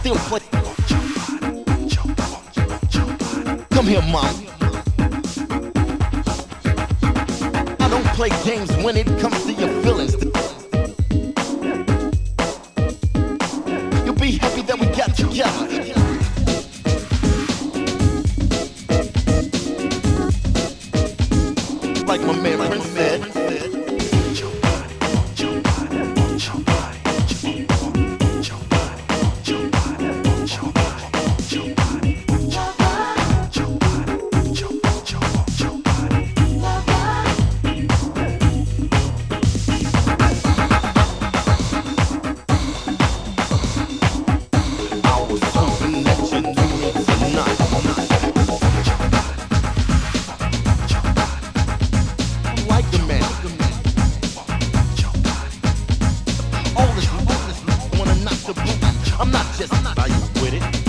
still play. Come here, mom. I don't play games when it comes to your feelings. You'll be happy that we got together. Like my man Prince said. I'm not just, are you with it?